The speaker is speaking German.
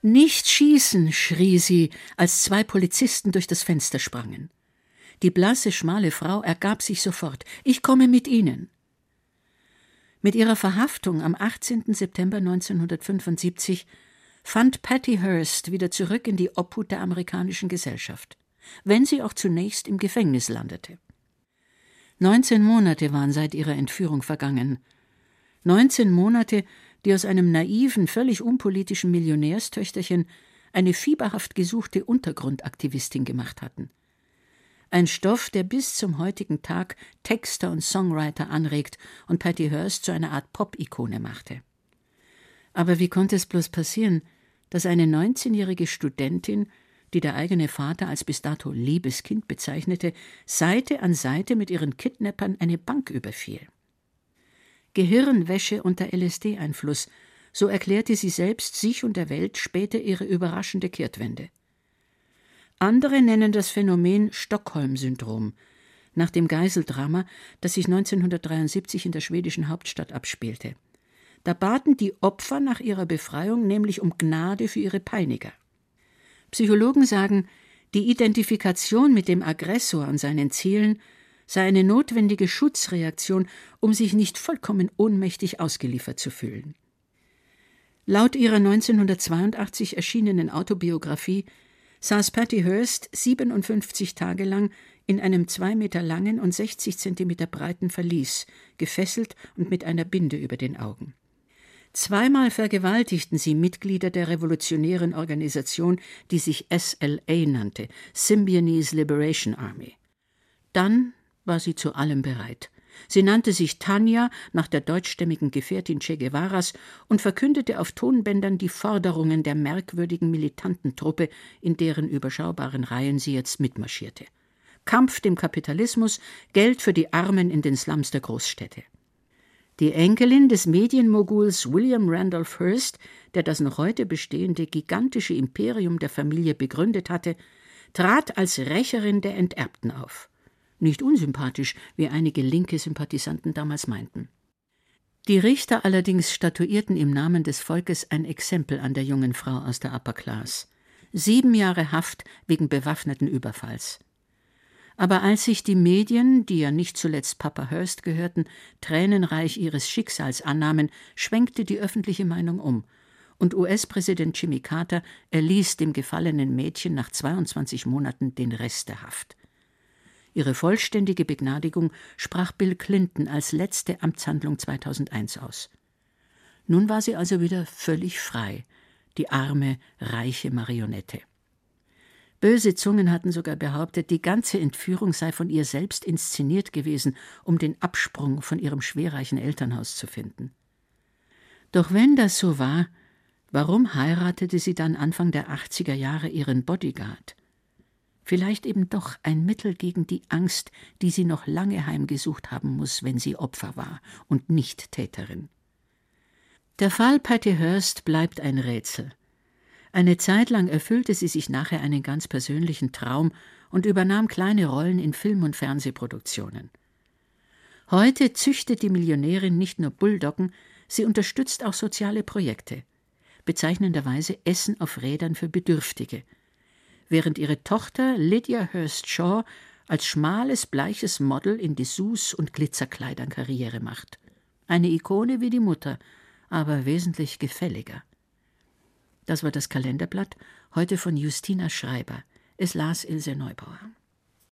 »Nicht schießen«, schrie sie, als 2 Polizisten durch das Fenster sprangen. Die blasse, schmale Frau ergab sich sofort. »Ich komme mit Ihnen.« Mit ihrer Verhaftung am 18. September 1975 fand Patty Hearst wieder zurück in die Obhut der amerikanischen Gesellschaft, wenn sie auch zunächst im Gefängnis landete. 19 Monate waren seit ihrer Entführung vergangen. 19 Monate, die aus einem naiven, völlig unpolitischen Millionärstöchterchen eine fieberhaft gesuchte Untergrundaktivistin gemacht hatten. Ein Stoff, der bis zum heutigen Tag Texter und Songwriter anregt und Patty Hearst zu einer Art Pop-Ikone machte. Aber wie konnte es bloß passieren, dass eine 19-jährige Studentin, die der eigene Vater als bis dato liebes Kind bezeichnete, Seite an Seite mit ihren Kidnappern eine Bank überfiel? Gehirnwäsche unter LSD-Einfluss, so erklärte sie selbst sich und der Welt später ihre überraschende Kehrtwende. Andere nennen das Phänomen Stockholm-Syndrom, nach dem Geiseldrama, das sich 1973 in der schwedischen Hauptstadt abspielte. Da baten die Opfer nach ihrer Befreiung nämlich um Gnade für ihre Peiniger. Psychologen sagen, die Identifikation mit dem Aggressor und seinen Zielen sei eine notwendige Schutzreaktion, um sich nicht vollkommen ohnmächtig ausgeliefert zu fühlen. Laut ihrer 1982 erschienenen Autobiografie saß Patty Hearst 57 Tage lang in einem 2 Meter langen und 60 Zentimeter breiten Verlies, gefesselt und mit einer Binde über den Augen. 2-mal vergewaltigten sie Mitglieder der revolutionären Organisation, die sich SLA nannte, Symbionese Liberation Army. Dann war sie zu allem bereit. Sie nannte sich Tanja nach der deutschstämmigen Gefährtin Che Guevaras und verkündete auf Tonbändern die Forderungen der merkwürdigen militanten Truppe, in deren überschaubaren Reihen sie jetzt mitmarschierte. Kampf dem Kapitalismus, Geld für die Armen in den Slums der Großstädte. Die Enkelin des Medienmoguls William Randolph Hearst, der das noch heute bestehende gigantische Imperium der Familie begründet hatte, trat als Rächerin der Enterbten auf. Nicht unsympathisch, wie einige linke Sympathisanten damals meinten. Die Richter allerdings statuierten im Namen des Volkes ein Exempel an der jungen Frau aus der Upper Class. 7 Jahre Haft wegen bewaffneten Überfalls. Aber als sich die Medien, die ja nicht zuletzt Papa Hearst gehörten, tränenreich ihres Schicksals annahmen, schwenkte die öffentliche Meinung um und US-Präsident Jimmy Carter erließ dem gefallenen Mädchen nach 22 Monaten den Rest der Haft. Ihre vollständige Begnadigung sprach Bill Clinton als letzte Amtshandlung 2001 aus. Nun war sie also wieder völlig frei, die arme, reiche Marionette. Böse Zungen hatten sogar behauptet, die ganze Entführung sei von ihr selbst inszeniert gewesen, um den Absprung von ihrem schwerreichen Elternhaus zu finden. Doch wenn das so war, warum heiratete sie dann Anfang der 80er Jahre ihren Bodyguard? Vielleicht eben doch ein Mittel gegen die Angst, die sie noch lange heimgesucht haben muss, wenn sie Opfer war und nicht Täterin. Der Fall Patty Hearst bleibt ein Rätsel. Eine Zeit lang erfüllte sie sich nachher einen ganz persönlichen Traum und übernahm kleine Rollen in Film- und Fernsehproduktionen. Heute züchtet die Millionärin nicht nur Bulldoggen, sie unterstützt auch soziale Projekte. Bezeichnenderweise Essen auf Rädern für Bedürftige, während ihre Tochter Lydia Hearst Shaw als schmales, bleiches Model in Dessous und Glitzerkleidern Karriere macht. Eine Ikone wie die Mutter, aber wesentlich gefälliger. Das war das Kalenderblatt, heute von Justina Schreiber. Es las Ilse Neubauer.